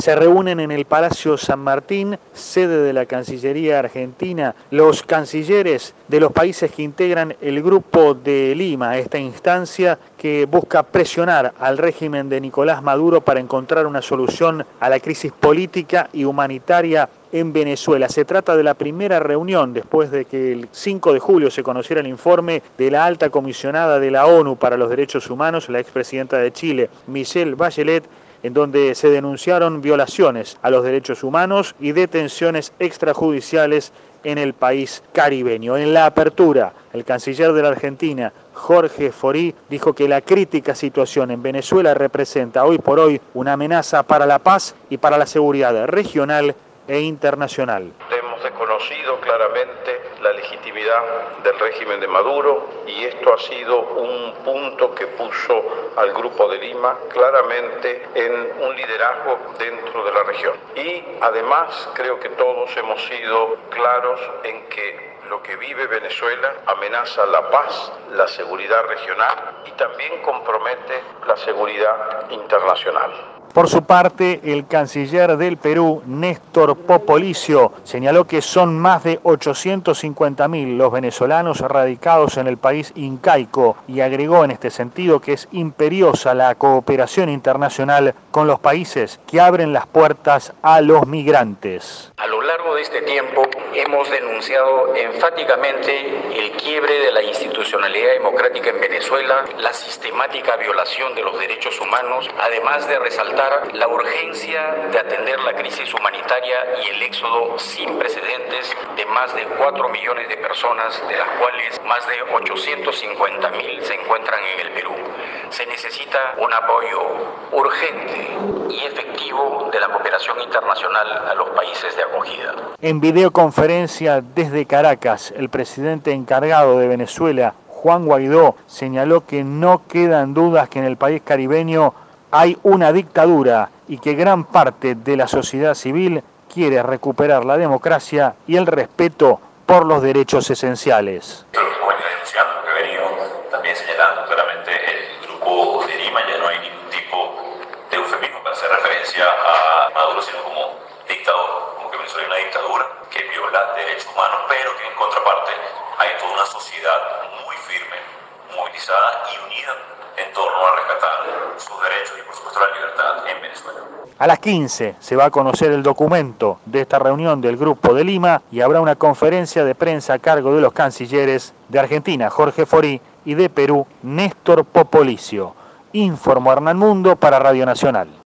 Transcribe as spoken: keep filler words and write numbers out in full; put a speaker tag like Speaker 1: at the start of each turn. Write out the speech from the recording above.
Speaker 1: Se reúnen en el Palacio San Martín, sede de la Cancillería Argentina, los cancilleres de los países que integran el Grupo de Lima, esta instancia que busca presionar al régimen de Nicolás Maduro para encontrar una solución a la crisis política y humanitaria en Venezuela. Se trata de la primera reunión después de que el cinco de julio se conociera el informe de la alta comisionada de la ONU para los Derechos Humanos, la expresidenta de Chile, Michelle Bachelet, en donde se denunciaron violaciones a los derechos humanos y detenciones extrajudiciales en el país caribeño. En la apertura, el canciller de la Argentina, Jorge Forí, dijo que la crítica situación en Venezuela representa hoy por hoy una amenaza para la paz y para la seguridad regional e internacional.
Speaker 2: Hemos desconocido claramente la legitimidad del régimen de Maduro y esto ha sido un punto que puso al Grupo de Lima claramente en un liderazgo dentro de la región. Y además creo que todos hemos sido claros en que lo que vive Venezuela amenaza la paz, la seguridad regional y también compromete la seguridad internacional.
Speaker 1: Por su parte, el canciller del Perú, Néstor Popolicio, señaló que son más de ochocientos cincuenta mil los venezolanos radicados en el país incaico y agregó en este sentido que es imperiosa la cooperación internacional con los países que abren las puertas a los migrantes.
Speaker 3: A lo largo de este tiempo hemos denunciado enfáticamente el quiebre de la institucionalidad democrática en Venezuela, la sistemática violación de los derechos humanos, además de resaltar la urgencia de atender la crisis humanitaria y el éxodo sin precedentes de más de cuatro millones de personas, de las cuales más de ochocientos cincuenta mil se encuentran en el Perú. Se necesita un apoyo urgente y efectivo de la cooperación internacional a los países de acogida.
Speaker 1: En videoconferencia desde Caracas, el presidente encargado de Venezuela, Juan Guaidó, señaló que no quedan dudas que en el país caribeño hay una dictadura y que gran parte de la sociedad civil quiere recuperar la democracia y el respeto por los derechos esenciales.
Speaker 4: Como venía denunciando, que he venido también señalando claramente el Grupo de Lima, ya no hay ningún tipo de eufemismo para hacer referencia a Maduro, sino como dictador, como que Venezuela es una dictadura que viola derechos humanos, pero que en contraparte hay toda una sociedad muy firme, movilizada y unida en torno a rescatar sus derechos y por supuesto la libertad en Venezuela.
Speaker 1: A las quince se va a conocer el documento de esta reunión del Grupo de Lima y habrá una conferencia de prensa a cargo de los cancilleres de Argentina, Jorge Forí, y de Perú, Néstor Popolicio. Informó Hernán Mundo para Radio Nacional.